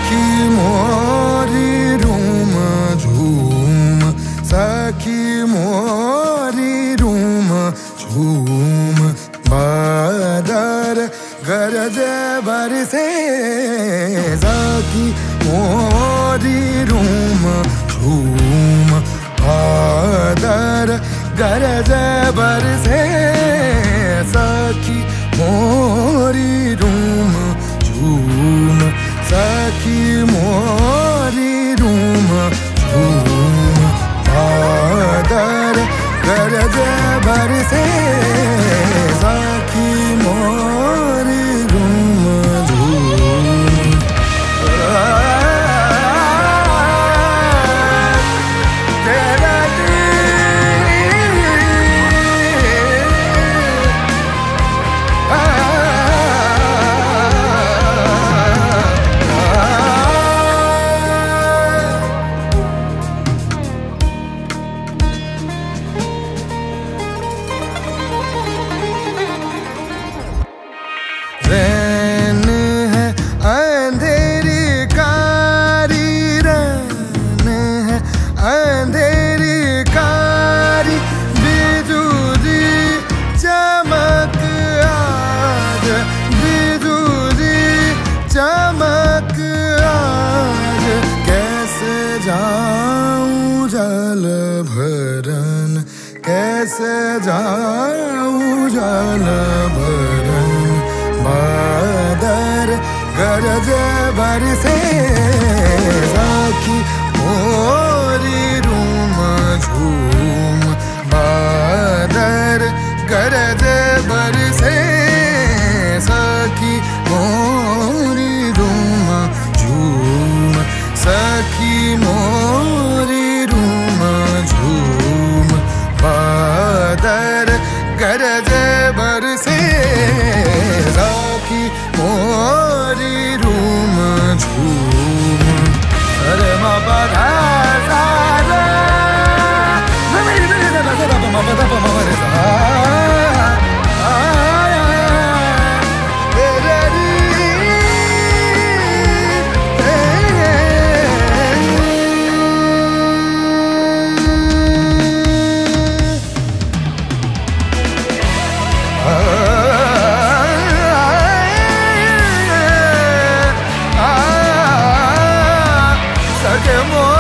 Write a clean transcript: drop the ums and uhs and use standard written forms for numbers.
सखी मोरी रूम झूम, सखी मोरी रूम झूम, बादल गरज बरसे, सखी मोरी रूम झूम, बादल गरज बरसे, सखी मोरी रूम झूम, सखी मोरी रूम झूम, बादल गरज बरसे, सखी मोरी रूम झूम। रैन है अंधेरी कारी, रैन है अंधेरी कारी, बिजुली चमक आज, बिजुली चमक आज, कैसे जाऊं जल भरन, कैसे जाऊं जल भरन, बादल गरज बरसे, सखी मोरी रूम झूम, बादल गरज बरसे, सखी मोरी रूम झूम, सखी मोरी रूम झूम, बादल गरज बरसे, सखी मोरी रूम झूम। अरे मा पा धा सा रे, मेरी मेरी धा धा धा मा पा धा पा मा रे सा, सखी मोरी